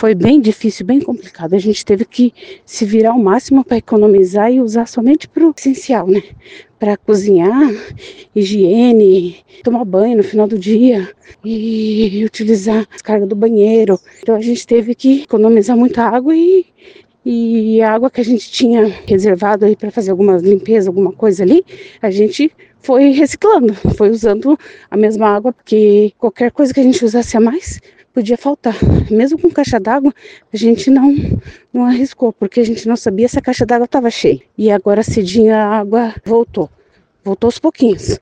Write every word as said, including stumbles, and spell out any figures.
foi bem difícil, bem complicado. A gente teve que se virar ao máximo para economizar e usar somente para o essencial, né? Para cozinhar, higiene, tomar banho no final do dia e utilizar a descarga do banheiro. Então a gente teve que economizar muita água e, e a água que a gente tinha reservado aí para fazer alguma limpeza, alguma coisa ali, a gente foi reciclando, foi usando a mesma água, porque qualquer coisa que a gente usasse a mais podia faltar. Mesmo com caixa d'água, a gente não, não arriscou, porque a gente não sabia se a caixa d'água estava cheia. E agora cedinho a água voltou, voltou aos pouquinhos.